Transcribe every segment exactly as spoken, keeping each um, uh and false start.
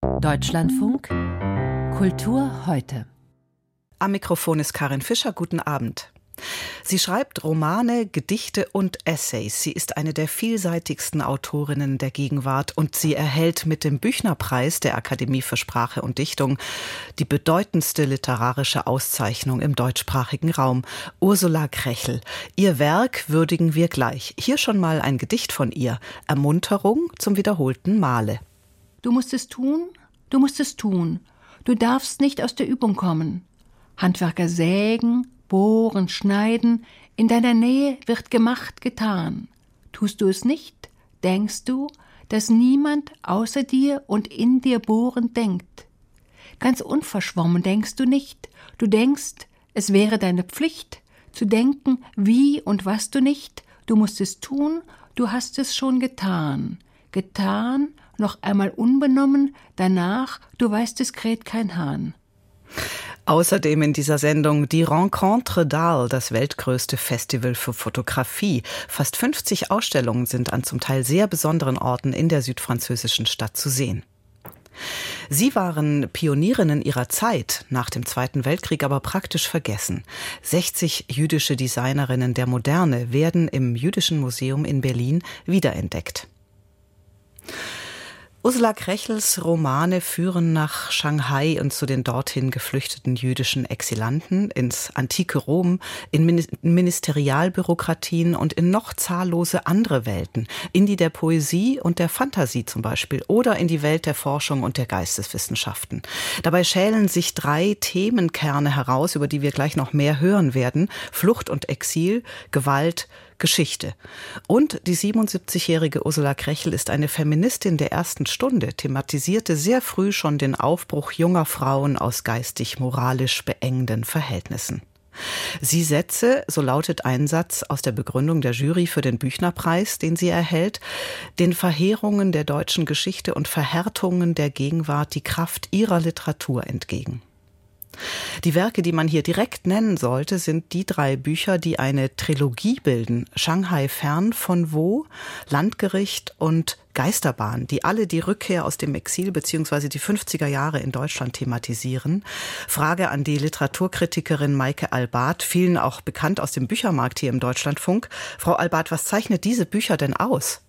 Deutschlandfunk Kultur heute. Am Mikrofon ist Karin Fischer. Guten Abend. Sie schreibt Romane, Gedichte und Essays. Sie ist eine der vielseitigsten Autorinnen der Gegenwart und sie erhält mit dem Büchner-Preis der Akademie für Sprache und Dichtung die bedeutendste literarische Auszeichnung im deutschsprachigen Raum, Ursula Krechel. Ihr Werk würdigen wir gleich. Hier schon mal ein Gedicht von ihr, Ermunterung zum wiederholten Male. Du musst es tun, du musst es tun. Du darfst nicht aus der Übung kommen. Handwerker sägen, bohren, schneiden, in deiner Nähe wird gemacht, getan. Tust du es nicht, denkst du, dass niemand außer dir und in dir bohrend denkt. Ganz unverschwommen denkst du nicht, du denkst, es wäre deine Pflicht, zu denken, wie und was du nicht, du musst es tun, du hast es schon getan. Getan, noch einmal unbenommen, danach, du weißt, es kräht kein Hahn. Außerdem in dieser Sendung die Rencontre d'Arles, das weltgrößte Festival für Fotografie. Fast fünfzig Ausstellungen sind an zum Teil sehr besonderen Orten in der südfranzösischen Stadt zu sehen. Sie waren Pionierinnen ihrer Zeit, nach dem Zweiten Weltkrieg aber praktisch vergessen. sechzig jüdische Designerinnen der Moderne werden im Jüdischen Museum in Berlin wiederentdeckt. Ursula Krechels Romane führen nach Shanghai und zu den dorthin geflüchteten jüdischen Exilanten, ins antike Rom, in Ministerialbürokratien und in noch zahllose andere Welten, in die der Poesie und der Fantasie zum Beispiel oder in die Welt der Forschung und der Geisteswissenschaften. Dabei schälen sich drei Themenkerne heraus, über die wir gleich noch mehr hören werden: Flucht und Exil, Gewalt, Geschichte. Und die siebenundsiebzigjährige Ursula Krechel ist eine Feministin der ersten Stunde, thematisierte sehr früh schon den Aufbruch junger Frauen aus geistig-moralisch beengenden Verhältnissen. Sie setze, so lautet ein Satz aus der Begründung der Jury für den Büchner-Preis, den sie erhält, den Verheerungen der deutschen Geschichte und Verhärtungen der Gegenwart die Kraft ihrer Literatur entgegen. Die Werke, die man hier direkt nennen sollte, sind die drei Bücher, die eine Trilogie bilden: Shanghai fern von wo, Landgericht und Geisterbahn, die alle die Rückkehr aus dem Exil bzw. die fünfziger Jahre in Deutschland thematisieren. Frage an die Literaturkritikerin Maike Albart, vielen auch bekannt aus dem Büchermarkt hier im Deutschlandfunk. Frau Albart, was zeichnet diese Bücher denn aus?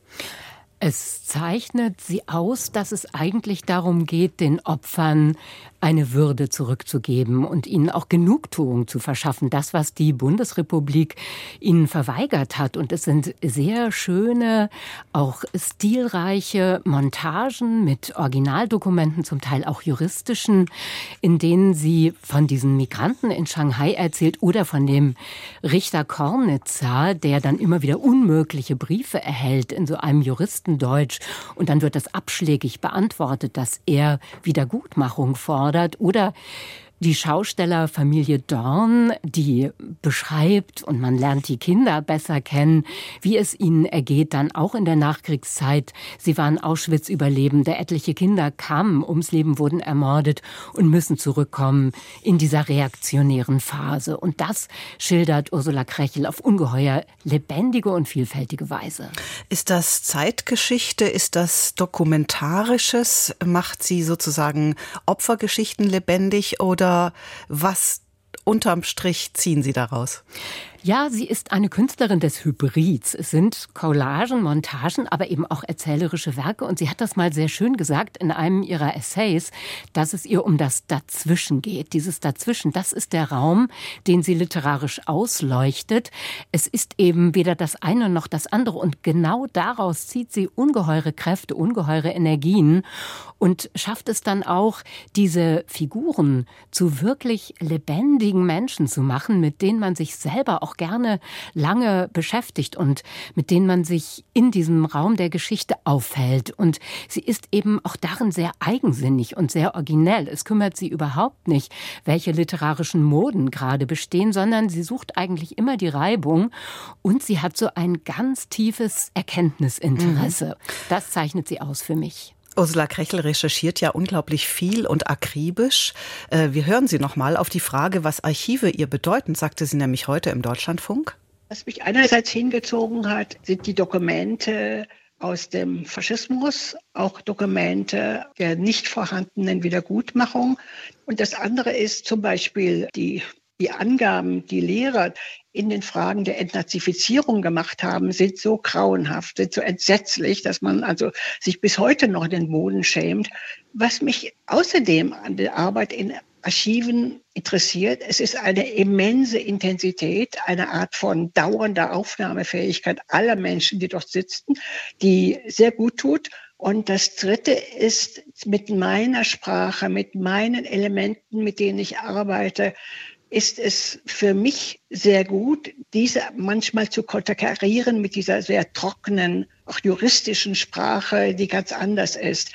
Es zeichnet sie aus, dass es eigentlich darum geht, den Opfern eine Würde zurückzugeben und ihnen auch Genugtuung zu verschaffen. Das, was die Bundesrepublik ihnen verweigert hat. Und es sind sehr schöne, auch stilreiche Montagen mit Originaldokumenten, zum Teil auch juristischen, in denen sie von diesen Migranten in Shanghai erzählt oder von dem Richter Kornitzer, der dann immer wieder unmögliche Briefe erhält in so einem Juristendeutsch. Und dann wird das abschlägig beantwortet, dass er Wiedergutmachung fordert. Oder die Schaustellerfamilie Dorn, die beschreibt, und man lernt die Kinder besser kennen, wie es ihnen ergeht, dann auch in der Nachkriegszeit. Sie waren Auschwitz-Überlebende, etliche Kinder kamen ums Leben, wurden ermordet und müssen zurückkommen in dieser reaktionären Phase. Und das schildert Ursula Krechel auf ungeheuer lebendige und vielfältige Weise. Ist das Zeitgeschichte? Ist das Dokumentarisches? Macht sie sozusagen Opfergeschichten lebendig oder was unterm Strich ziehen Sie daraus? Ja, sie ist eine Künstlerin des Hybrids. Es sind Collagen, Montagen, aber eben auch erzählerische Werke. Und sie hat das mal sehr schön gesagt in einem ihrer Essays, dass es ihr um das Dazwischen geht. Dieses Dazwischen, das ist der Raum, den sie literarisch ausleuchtet. Es ist eben weder das eine noch das andere. Und genau daraus zieht sie ungeheure Kräfte, ungeheure Energien und schafft es dann auch, diese Figuren zu wirklich lebendigen Menschen zu machen, mit denen man sich selber auch gerne lange beschäftigt und mit denen man sich in diesem Raum der Geschichte aufhält. Und sie ist eben auch darin sehr eigensinnig und sehr originell. Es kümmert sie überhaupt nicht, welche literarischen Moden gerade bestehen, sondern sie sucht eigentlich immer die Reibung und sie hat so ein ganz tiefes Erkenntnisinteresse. Mhm. Das zeichnet sie aus für mich. Ursula Krechel recherchiert ja unglaublich viel und akribisch. Wir hören sie noch mal auf die Frage, was Archive ihr bedeuten, sagte sie nämlich heute im Deutschlandfunk. Was mich einerseits hingezogen hat, sind die Dokumente aus dem Faschismus, auch Dokumente der nicht vorhandenen Wiedergutmachung. Und das andere ist zum Beispiel die, die Angaben, die Lehrer in den Fragen der Entnazifizierung gemacht haben, sind so grauenhaft, sind so entsetzlich, dass man also sich bis heute noch den Boden schämt. Was mich außerdem an der Arbeit in Archiven interessiert, es ist eine immense Intensität, eine Art von dauernder Aufnahmefähigkeit aller Menschen, die dort sitzen, die sehr gut tut. Und das Dritte ist mit meiner Sprache, mit meinen Elementen, mit denen ich arbeite, ist es für mich sehr gut, diese manchmal zu konterkarieren mit dieser sehr trockenen, auch juristischen Sprache, die ganz anders ist.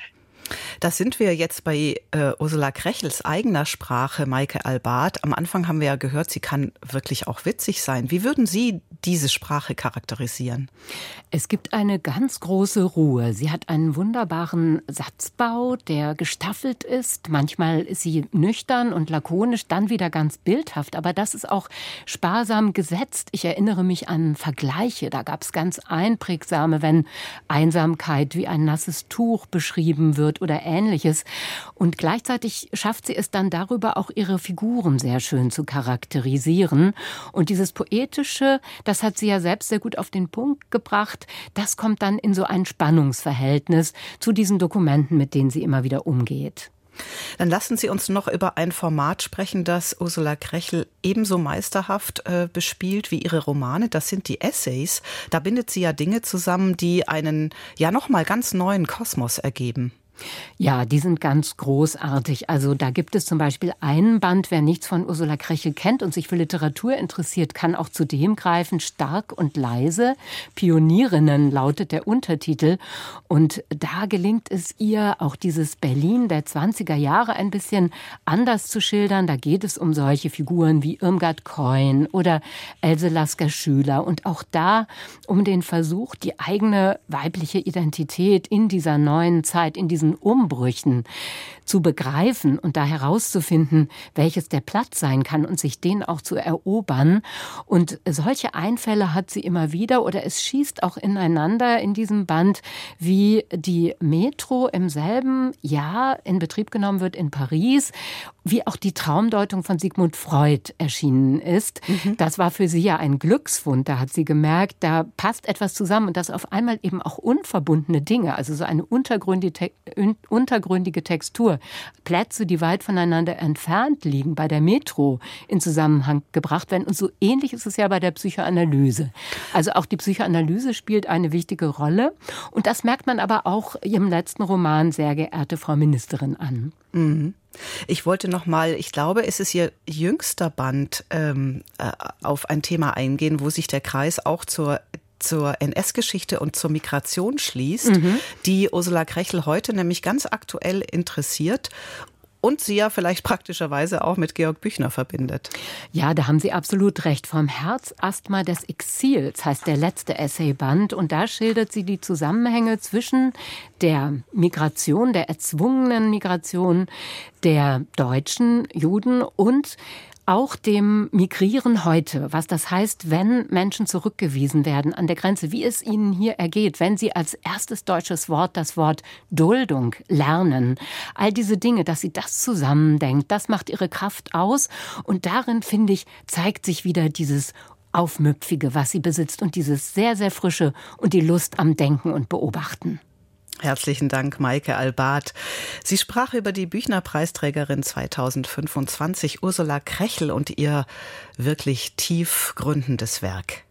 Da sind wir jetzt bei äh, Ursula Krechels eigener Sprache, Maike Albart. Am Anfang haben wir ja gehört, sie kann wirklich auch witzig sein. Wie würden Sie diese Sprache charakterisieren? Es gibt eine ganz große Ruhe. Sie hat einen wunderbaren Satzbau, der gestaffelt ist. Manchmal ist sie nüchtern und lakonisch, dann wieder ganz bildhaft. Aber das ist auch sparsam gesetzt. Ich erinnere mich an Vergleiche. Da gab es ganz einprägsame, wenn Einsamkeit wie ein nasses Tuch beschrieben wird oder Ähnliches. Und gleichzeitig schafft sie es dann darüber, auch ihre Figuren sehr schön zu charakterisieren. Und dieses Poetische, das hat sie ja selbst sehr gut auf den Punkt gebracht. Das kommt dann in so ein Spannungsverhältnis zu diesen Dokumenten, mit denen sie immer wieder umgeht. Dann lassen Sie uns noch über ein Format sprechen, das Ursula Krechel ebenso meisterhaft äh, bespielt wie ihre Romane. Das sind die Essays. Da bindet sie ja Dinge zusammen, die einen ja nochmal ganz neuen Kosmos ergeben. Ja, die sind ganz großartig. Also da gibt es zum Beispiel einen Band, wer nichts von Ursula Krechel kennt und sich für Literatur interessiert, kann auch zu dem greifen. Stark und leise, Pionierinnen lautet der Untertitel. Und da gelingt es ihr, auch dieses Berlin der zwanziger Jahre ein bisschen anders zu schildern. Da geht es um solche Figuren wie Irmgard Keun oder Else Lasker-Schüler. Und auch da um den Versuch, die eigene weibliche Identität in dieser neuen Zeit, in diesen Umbrüchen zu begreifen und da herauszufinden, welches der Platz sein kann und sich den auch zu erobern. Und solche Einfälle hat sie immer wieder oder es schießt auch ineinander in diesem Band, wie die Metro im selben Jahr in Betrieb genommen wird in Paris, wie auch die Traumdeutung von Sigmund Freud erschienen ist. Mhm. Das war für sie ja ein Glücksfund. Da hat sie gemerkt, da passt etwas zusammen und das auf einmal eben auch unverbundene Dinge, also so eine untergründige, untergründige Textur, Plätze, die weit voneinander entfernt liegen, bei der Metro in Zusammenhang gebracht werden. Und so ähnlich ist es ja bei der Psychoanalyse. Also auch die Psychoanalyse spielt eine wichtige Rolle. Und das merkt man aber auch im letzten Roman Sehr geehrte Frau Ministerin an. Mhm. Ich wollte noch mal, ich glaube, es ist Ihr jüngster Band, ähm, äh, auf ein Thema eingehen, wo sich der Kreis auch zur zur N S-Geschichte und zur Migration schließt, mhm. die Ursula Krechel heute nämlich ganz aktuell interessiert und sie ja vielleicht praktischerweise auch mit Georg Büchner verbindet. Ja, da haben Sie absolut recht. Vom Herzasthma des Exils heißt der letzte Essayband. Und da schildert sie die Zusammenhänge zwischen der Migration, der erzwungenen Migration der deutschen Juden und auch dem Migrieren heute, was das heißt, wenn Menschen zurückgewiesen werden an der Grenze, wie es ihnen hier ergeht, wenn sie als erstes deutsches Wort das Wort Duldung lernen. All diese Dinge, dass sie das zusammendenkt, das macht ihre Kraft aus. Und darin, finde ich, zeigt sich wieder dieses Aufmüpfige, was sie besitzt und dieses sehr, sehr Frische und die Lust am Denken und Beobachten. Herzlichen Dank, Maike Albart. Sie sprach über die Büchner-Preisträgerin zweitausendfünfundzwanzig, Ursula Krechel, und ihr wirklich tiefgründendes Werk.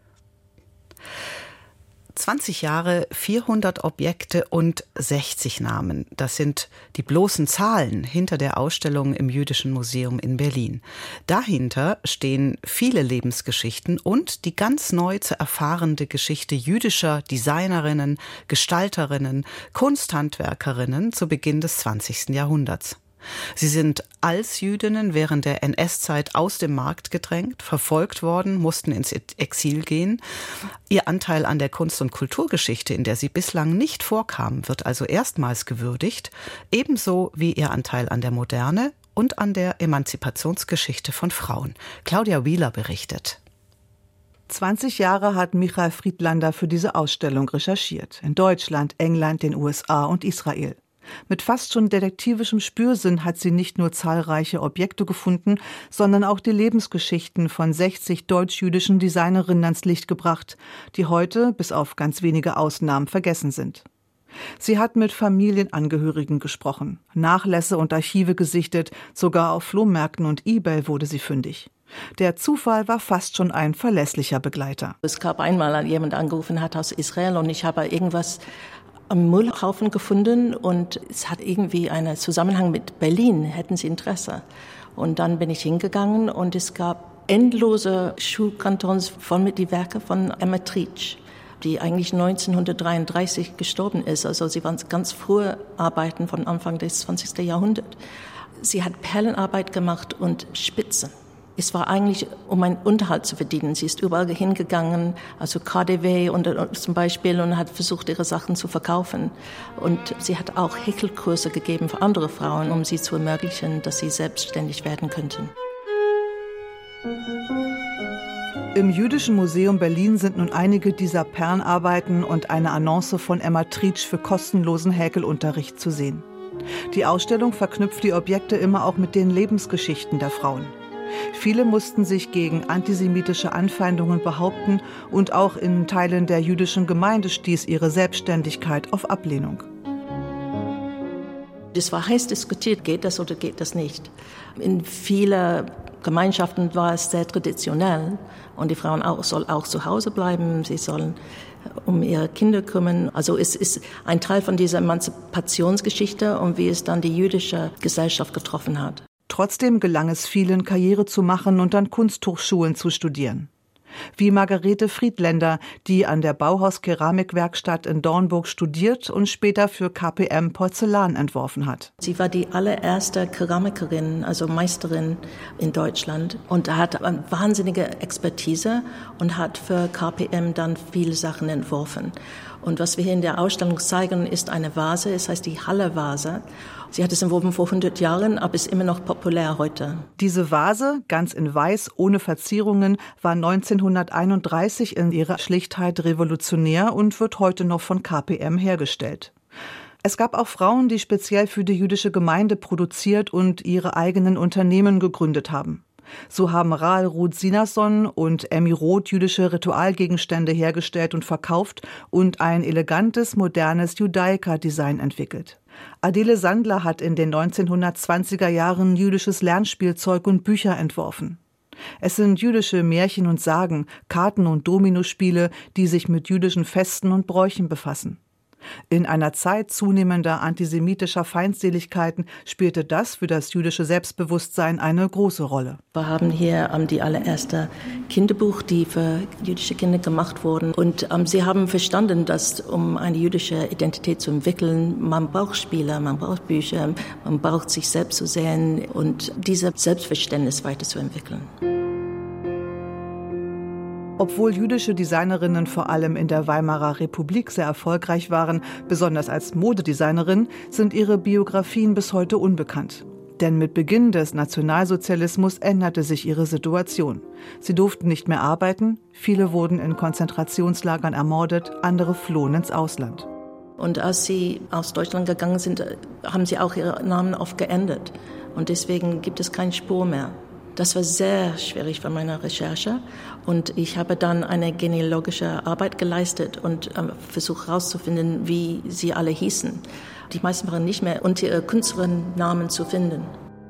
zwanzig Jahre, vierhundert Objekte und sechzig Namen. Das sind die bloßen Zahlen hinter der Ausstellung im Jüdischen Museum in Berlin. Dahinter stehen viele Lebensgeschichten und die ganz neu zu erfahrende Geschichte jüdischer Designerinnen, Gestalterinnen, Kunsthandwerkerinnen zu Beginn des zwanzigsten Jahrhunderts. Sie sind als Jüdinnen während der N S-Zeit aus dem Markt gedrängt, verfolgt worden, mussten ins Exil gehen. Ihr Anteil an der Kunst- und Kulturgeschichte, in der sie bislang nicht vorkamen, wird also erstmals gewürdigt, ebenso wie ihr Anteil an der Moderne und an der Emanzipationsgeschichte von Frauen. Claudia Wieler berichtet. zwanzig Jahre hat Michael Friedlander für diese Ausstellung recherchiert. In Deutschland, England, den U S A und Israel. Mit fast schon detektivischem Spürsinn hat sie nicht nur zahlreiche Objekte gefunden, sondern auch die Lebensgeschichten von sechzig deutsch-jüdischen Designerinnen ans Licht gebracht, die heute, bis auf ganz wenige Ausnahmen, vergessen sind. Sie hat mit Familienangehörigen gesprochen, Nachlässe und Archive gesichtet, sogar auf Flohmärkten und eBay wurde sie fündig. Der Zufall war fast schon ein verlässlicher Begleiter. Es gab einmal jemand angerufen hat aus Israel und ich habe irgendwas am Müllhaufen gefunden und es hat irgendwie einen Zusammenhang mit Berlin, hätten Sie Interesse. Und dann bin ich hingegangen und es gab endlose Schuhkartons voll mit die Werke von Emma Trietsch, die eigentlich neunzehnhundertdreiunddreißig gestorben ist. Also sie waren ganz frühe Arbeiten von Anfang des zwanzigsten Jahrhunderts. Sie hat Perlenarbeit gemacht und Spitzen. Es war eigentlich, um einen Unterhalt zu verdienen. Sie ist überall hingegangen, also K D W und, und zum Beispiel, und hat versucht, ihre Sachen zu verkaufen. Und sie hat auch Häkelkurse gegeben für andere Frauen, um sie zu ermöglichen, dass sie selbstständig werden könnten. Im Jüdischen Museum Berlin sind nun einige dieser Perlenarbeiten und eine Annonce von Emma Trietsch für kostenlosen Häkelunterricht zu sehen. Die Ausstellung verknüpft die Objekte immer auch mit den Lebensgeschichten der Frauen. Viele mussten sich gegen antisemitische Anfeindungen behaupten und auch in Teilen der jüdischen Gemeinde stieß ihre Selbstständigkeit auf Ablehnung. Das war heiß diskutiert, geht das oder geht das nicht. In vielen Gemeinschaften war es sehr traditionell und die Frauen auch, sollen auch zu Hause bleiben, sie sollen um ihre Kinder kümmern. Also es ist ein Teil von dieser Emanzipationsgeschichte und wie es dann die jüdische Gesellschaft getroffen hat. Trotzdem gelang es vielen, Karriere zu machen und an Kunsthochschulen zu studieren. Wie Margarete Friedländer, die an der Bauhaus-Keramikwerkstatt in Dornburg studiert und später für K P M Porzellan entworfen hat. Sie war die allererste Keramikerin, also Meisterin in Deutschland und hat eine wahnsinnige Expertise und hat für K P M dann viele Sachen entworfen. Und was wir hier in der Ausstellung zeigen, ist eine Vase, es heißt die Halle-Vase. Sie hat es entworfen vor hundert Jahren, aber ist immer noch populär heute. Diese Vase, ganz in weiß, ohne Verzierungen, war neunzehnhunderteinunddreißig in ihrer Schlichtheit revolutionär und wird heute noch von K P M hergestellt. Es gab auch Frauen, die speziell für die jüdische Gemeinde produziert und ihre eigenen Unternehmen gegründet haben. So haben Rahel Ruth Sinason und Emmy Roth jüdische Ritualgegenstände hergestellt und verkauft und ein elegantes, modernes Judaika-Design entwickelt. Adele Sandler hat in den neunzehnhundertzwanziger Jahren jüdisches Lernspielzeug und Bücher entworfen. Es sind jüdische Märchen und Sagen, Karten- und Dominospiele, die sich mit jüdischen Festen und Bräuchen befassen. In einer Zeit zunehmender antisemitischer Feindseligkeiten spielte das für das jüdische Selbstbewusstsein eine große Rolle. Wir haben hier um, die allererste Kinderbuch, die für jüdische Kinder gemacht wurden. Und um, sie haben verstanden, dass um eine jüdische Identität zu entwickeln, man braucht Spiele, man braucht Bücher, man braucht sich selbst zu sehen und dieses Selbstverständnis weiterzuentwickeln. Obwohl jüdische Designerinnen vor allem in der Weimarer Republik sehr erfolgreich waren, besonders als Modedesignerin, sind ihre Biografien bis heute unbekannt. Denn mit Beginn des Nationalsozialismus änderte sich ihre Situation. Sie durften nicht mehr arbeiten, viele wurden in Konzentrationslagern ermordet, andere flohen ins Ausland. Und als sie aus Deutschland gegangen sind, haben sie auch ihren Namen oft geändert. Und deswegen gibt es keine Spur mehr. Das war sehr schwierig für meine Recherche und ich habe dann eine genealogische Arbeit geleistet und äh, versucht herauszufinden, wie sie alle hießen. Die meisten waren nicht mehr unter ihren Künstlerinnennamen zu finden.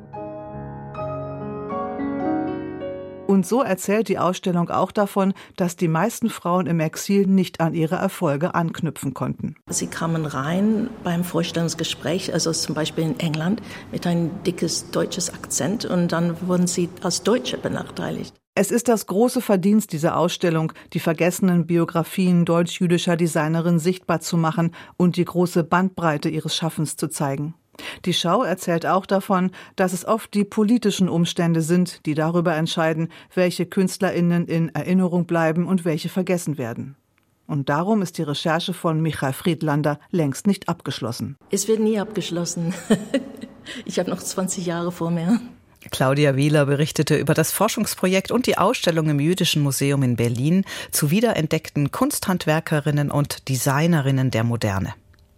Und so erzählt die Ausstellung auch davon, dass die meisten Frauen im Exil nicht an ihre Erfolge anknüpfen konnten. Sie kamen rein beim Vorstellungsgespräch, also zum Beispiel in England, mit einem dickes deutsches Akzent und dann wurden sie als Deutsche benachteiligt. Es ist das große Verdienst dieser Ausstellung, die vergessenen Biografien deutsch-jüdischer Designerinnen sichtbar zu machen und die große Bandbreite ihres Schaffens zu zeigen. Die Schau erzählt auch davon, dass es oft die politischen Umstände sind, die darüber entscheiden, welche KünstlerInnen in Erinnerung bleiben und welche vergessen werden. Und darum ist die Recherche von Michael Friedlander längst nicht abgeschlossen. Es wird nie abgeschlossen. Ich habe noch zwanzig Jahre vor mir. Claudia Wieler berichtete über das Forschungsprojekt und die Ausstellung im Jüdischen Museum in Berlin zu wiederentdeckten Kunsthandwerkerinnen und Designerinnen der Moderne.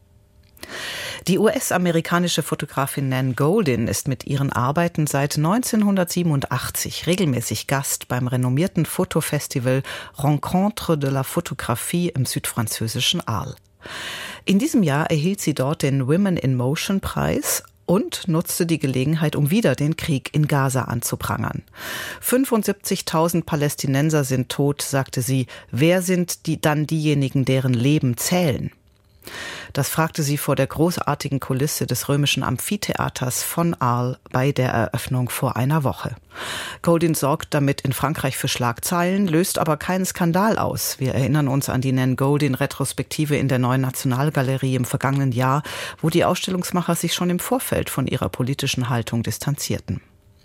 Die U S-amerikanische Fotografin Nan Goldin ist mit ihren Arbeiten seit neunzehnhundertsiebenundachtzig regelmäßig Gast beim renommierten Fotofestival Rencontre de la Photographie im südfranzösischen Arles. In diesem Jahr erhielt sie dort den Women in Motion Preis und nutzte die Gelegenheit, um wieder den Krieg in Gaza anzuprangern. fünfundsiebzigtausend Palästinenser sind tot, sagte sie. Wer sind die, dann diejenigen, deren Leben zählen? Das fragte sie vor der großartigen Kulisse des römischen Amphitheaters von Arles bei der Eröffnung vor einer Woche. Goldin sorgt damit in Frankreich für Schlagzeilen, löst aber keinen Skandal aus. Wir erinnern uns an die Nan Goldin-Retrospektive in der Neuen Nationalgalerie im vergangenen Jahr, wo die Ausstellungsmacher sich schon im Vorfeld von ihrer politischen Haltung distanzierten.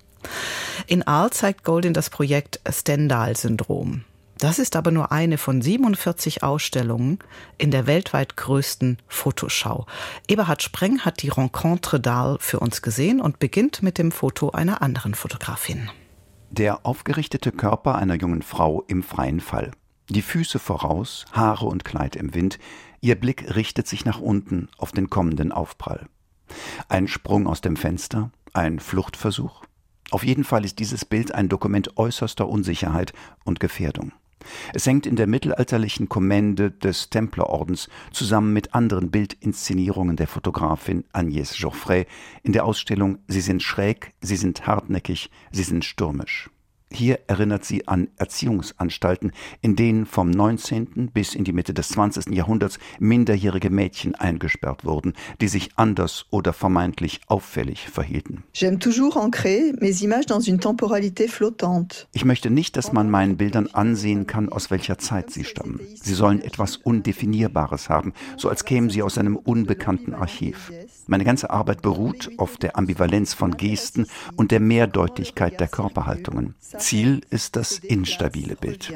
In Arles zeigt Goldin das Projekt Stendhal-Syndrom. Das ist aber nur eine von siebenundvierzig Ausstellungen in der weltweit größten Fotoschau. Eberhard Spreng hat die Rencontre d'Arles für uns gesehen und beginnt mit dem Foto einer anderen Fotografin. Der aufgerichtete Körper einer jungen Frau im freien Fall. Die Füße voraus, Haare und Kleid im Wind. Ihr Blick richtet sich nach unten auf den kommenden Aufprall. Ein Sprung aus dem Fenster, ein Fluchtversuch. Auf jeden Fall ist dieses Bild ein Dokument äußerster Unsicherheit und Gefährdung. Es hängt in der mittelalterlichen Kommende des Templerordens zusammen mit anderen Bildinszenierungen der Fotografin Agnès Geoffrey in der Ausstellung »Sie sind schräg, sie sind hartnäckig, sie sind stürmisch«. Hier erinnert sie an Erziehungsanstalten, in denen vom neunzehnten bis in die Mitte des zwanzigsten Jahrhunderts minderjährige Mädchen eingesperrt wurden, die sich anders oder vermeintlich auffällig verhielten. J'aime toujours ancrer mes images dans une temporalité flottante. Ich möchte nicht, dass man meinen Bildern ansehen kann, aus welcher Zeit sie stammen. Sie sollen etwas Undefinierbares haben, so als kämen sie aus einem unbekannten Archiv. Meine ganze Arbeit beruht auf der Ambivalenz von Gesten und der Mehrdeutigkeit der Körperhaltungen. Ziel ist das instabile Bild.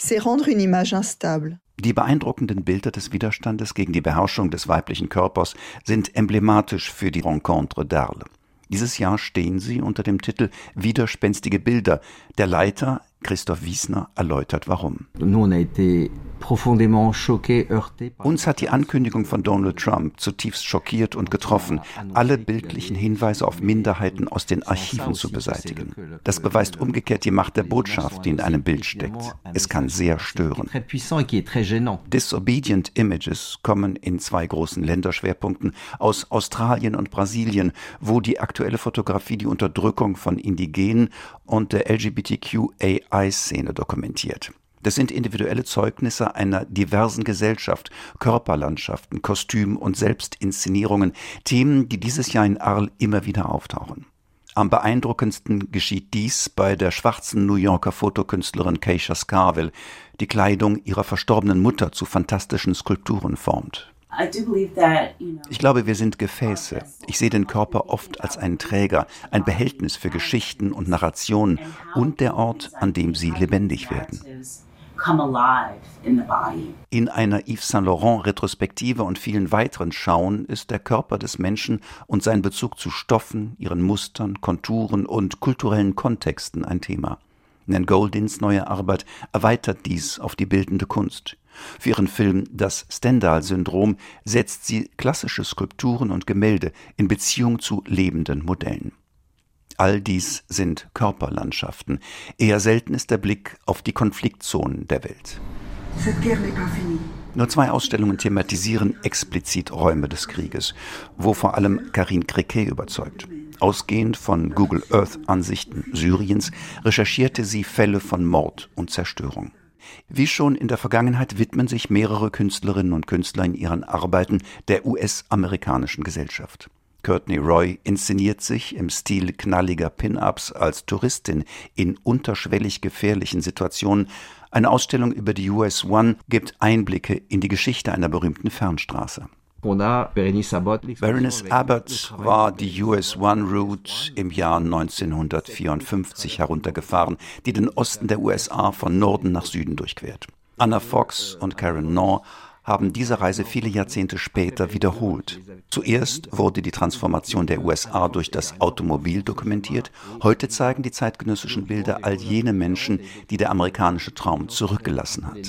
Die beeindruckenden Bilder des Widerstandes gegen die Beherrschung des weiblichen Körpers sind emblematisch für die Rencontre d'Arles. Dieses Jahr stehen sie unter dem Titel Widerspenstige Bilder. Der Leiter, Christoph Wiesner, erläutert warum. Uns hat die Ankündigung von Donald Trump zutiefst schockiert und getroffen, alle bildlichen Hinweise auf Minderheiten aus den Archiven zu beseitigen. Das beweist umgekehrt die Macht der Botschaft, die in einem Bild steckt. Es kann sehr stören. Disobedient Images kommen in zwei großen Länderschwerpunkten aus Australien und Brasilien, wo die aktuelle Fotografie die Unterdrückung von Indigenen und der L G B T Q A I-Szene dokumentiert. Das sind individuelle Zeugnisse einer diversen Gesellschaft, Körperlandschaften, Kostüm- und Selbstinszenierungen, Themen, die dieses Jahr in Arles immer wieder auftauchen. Am beeindruckendsten geschieht dies bei der schwarzen New Yorker Fotokünstlerin Keisha Scarville, die Kleidung ihrer verstorbenen Mutter zu fantastischen Skulpturen formt. Ich glaube, wir sind Gefäße. Ich sehe den Körper oft als einen Träger, ein Behältnis für Geschichten und Narrationen und der Ort, an dem sie lebendig werden. In einer Yves Saint Laurent Retrospektive und vielen weiteren Schauen ist der Körper des Menschen und sein Bezug zu Stoffen, ihren Mustern, Konturen und kulturellen Kontexten ein Thema. Nan Goldins neue Arbeit erweitert dies auf die bildende Kunst. Für ihren Film »Das Stendhal-Syndrom« setzt sie klassische Skulpturen und Gemälde in Beziehung zu lebenden Modellen. All dies sind Körperlandschaften. Eher selten ist der Blick auf die Konfliktzonen der Welt. Nur zwei Ausstellungen thematisieren explizit Räume des Krieges, wo vor allem Karine Criquet überzeugt. Ausgehend von Google Earth-Ansichten Syriens recherchierte sie Fälle von Mord und Zerstörung. Wie schon in der Vergangenheit widmen sich mehrere Künstlerinnen und Künstler in ihren Arbeiten der U S-amerikanischen Gesellschaft. Courtney Roy inszeniert sich im Stil knalliger Pin-Ups als Touristin in unterschwellig gefährlichen Situationen. Eine Ausstellung über die U S One gibt Einblicke in die Geschichte einer berühmten Fernstraße. Berenice Abbott war die U S One Route im Jahr neunzehnhundertvierundfünfzig heruntergefahren, die den Osten der U S A von Norden nach Süden durchquert. Anna Fox und Karen Knorr haben diese Reise viele Jahrzehnte später wiederholt. Zuerst wurde die Transformation der U S A durch das Automobil dokumentiert. Heute zeigen die zeitgenössischen Bilder all jene Menschen, die der amerikanische Traum zurückgelassen hat.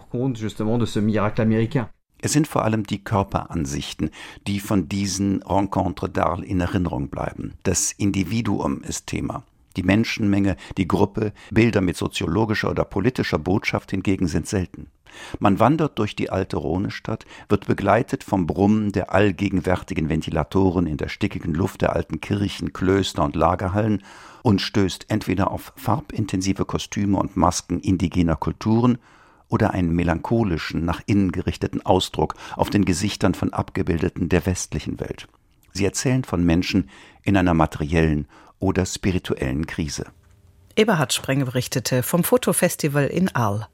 Es sind vor allem die Körperansichten, die von diesen Rencontres d'Arles in Erinnerung bleiben. Das Individuum ist Thema. Die Menschenmenge, die Gruppe, Bilder mit soziologischer oder politischer Botschaft hingegen sind selten. Man wandert durch die alte Rhonestadt, wird begleitet vom Brummen der allgegenwärtigen Ventilatoren in der stickigen Luft der alten Kirchen, Klöster und Lagerhallen und stößt entweder auf farbintensive Kostüme und Masken indigener Kulturen oder einen melancholischen, nach innen gerichteten Ausdruck auf den Gesichtern von Abgebildeten der westlichen Welt. Sie erzählen von Menschen in einer materiellen oder spirituellen Krise. Eberhard Spreng berichtete vom Fotofestival in Arles.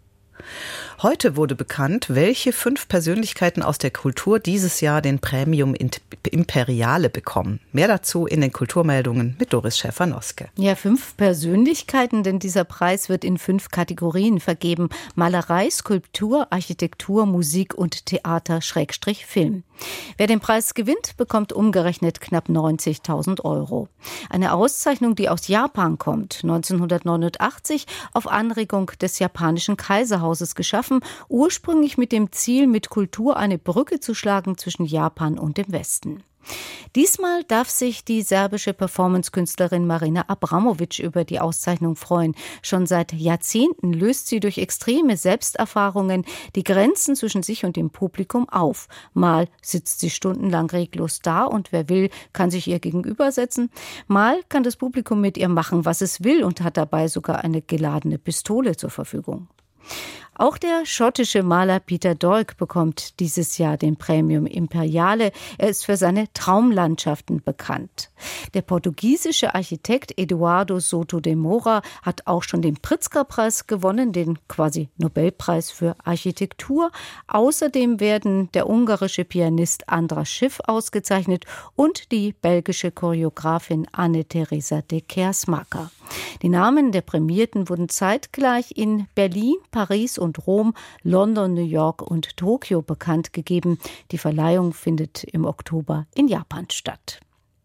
Heute wurde bekannt, welche fünf Persönlichkeiten aus der Kultur dieses Jahr den Premium Imperiale bekommen. Mehr dazu in den Kulturmeldungen mit Doris Schäfer-Noske. Ja, fünf Persönlichkeiten, denn dieser Preis wird in fünf Kategorien vergeben. Malerei, Skulptur, Architektur, Musik und Theater, Schrägstrich, Film. Wer den Preis gewinnt, bekommt umgerechnet knapp neunzigtausend Euro. Eine Auszeichnung, die aus Japan kommt, neunzehnhundertneunundachtzig auf Anregung des japanischen Kaiserhauses geschaffen, ursprünglich mit dem Ziel, mit Kultur eine Brücke zu schlagen zwischen Japan und dem Westen. Diesmal darf sich die serbische Performancekünstlerin Marina Abramovic über die Auszeichnung freuen. Schon seit Jahrzehnten löst sie durch extreme Selbsterfahrungen die Grenzen zwischen sich und dem Publikum auf. Mal sitzt sie stundenlang reglos da und wer will, kann sich ihr gegenübersetzen. Mal kann das Publikum mit ihr machen, was es will und hat dabei sogar eine geladene Pistole zur Verfügung. Auch der schottische Maler Peter Doig bekommt dieses Jahr den Premium Imperiale. Er ist für seine Traumlandschaften bekannt. Der portugiesische Architekt Eduardo Soto de Moura hat auch schon den Pritzker-Preis gewonnen, den quasi Nobelpreis für Architektur. Außerdem werden der ungarische Pianist Andras Schiff ausgezeichnet und die belgische Choreografin Anne-Theresa de Keersmaker. Die Namen der Prämierten wurden zeitgleich in Berlin, Paris und Rom, London, New York und Tokio bekannt gegeben. Die Verleihung findet im Oktober in Japan statt.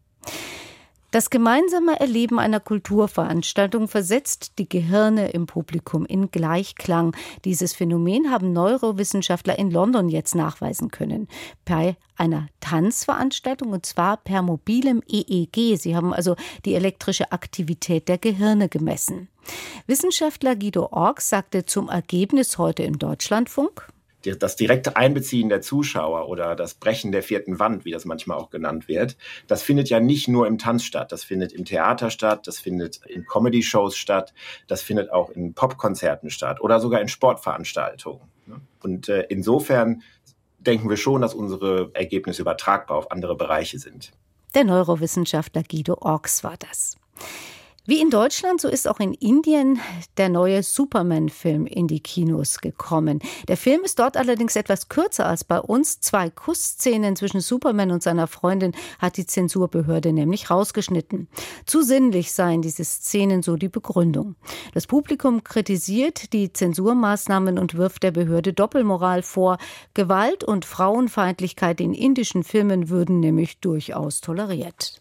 Das gemeinsame Erleben einer Kulturveranstaltung versetzt die Gehirne im Publikum in Gleichklang. Dieses Phänomen haben Neurowissenschaftler in London jetzt nachweisen können. Bei einer Tanzveranstaltung, und zwar per mobilem E E G. Sie haben also die elektrische Aktivität der Gehirne gemessen. Wissenschaftler Guido Orks sagte zum Ergebnis heute im Deutschlandfunk: Das direkte Einbeziehen der Zuschauer oder das Brechen der vierten Wand, wie das manchmal auch genannt wird, das findet ja nicht nur im Tanz statt. Das findet im Theater statt, das findet in Comedy-Shows statt, das findet auch in Popkonzerten statt oder sogar in Sportveranstaltungen. Und äh, insofern denken wir schon, dass unsere Ergebnisse übertragbar auf andere Bereiche sind. Der Neurowissenschaftler Guido Orks war das. Wie in Deutschland, so ist auch in Indien der neue Superman-Film in die Kinos gekommen. Der Film ist dort allerdings etwas kürzer als bei uns. Zwei Kussszenen zwischen Superman und seiner Freundin hat die Zensurbehörde nämlich rausgeschnitten. Zu sinnlich seien diese Szenen, so die Begründung. Das Publikum kritisiert die Zensurmaßnahmen und wirft der Behörde Doppelmoral vor. Gewalt und Frauenfeindlichkeit in indischen Filmen würden nämlich durchaus toleriert.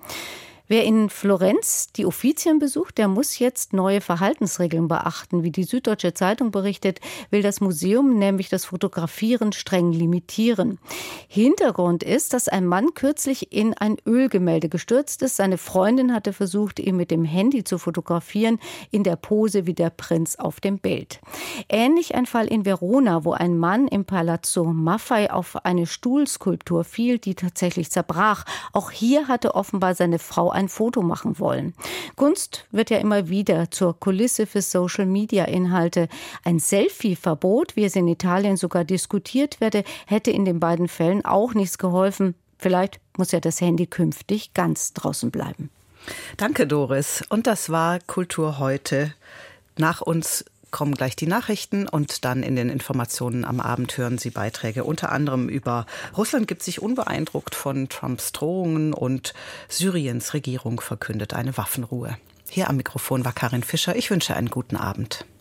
Wer in Florenz die Uffizien besucht, der muss jetzt neue Verhaltensregeln beachten. Wie die Süddeutsche Zeitung berichtet, will das Museum nämlich das Fotografieren streng limitieren. Hintergrund ist, dass ein Mann kürzlich in ein Ölgemälde gestürzt ist. Seine Freundin hatte versucht, ihn mit dem Handy zu fotografieren, in der Pose wie der Prinz auf dem Bild. Ähnlich ein Fall in Verona, wo ein Mann im Palazzo Maffei auf eine Stuhlskulptur fiel, die tatsächlich zerbrach. Auch hier hatte offenbar seine Frau ein Foto machen wollen. Kunst wird ja immer wieder zur Kulisse für Social-Media-Inhalte. Ein Selfie-Verbot, wie es in Italien sogar diskutiert werde, hätte in den beiden Fällen auch nichts geholfen. Vielleicht muss ja das Handy künftig ganz draußen bleiben. Danke, Doris. Und das war Kultur heute. Nach uns kommen gleich die Nachrichten und dann in den Informationen am Abend hören Sie Beiträge, unter anderem über Russland gibt sich unbeeindruckt von Trumps Drohungen und Syriens Regierung verkündet eine Waffenruhe. Hier am Mikrofon war Karin Fischer. Ich wünsche einen guten Abend.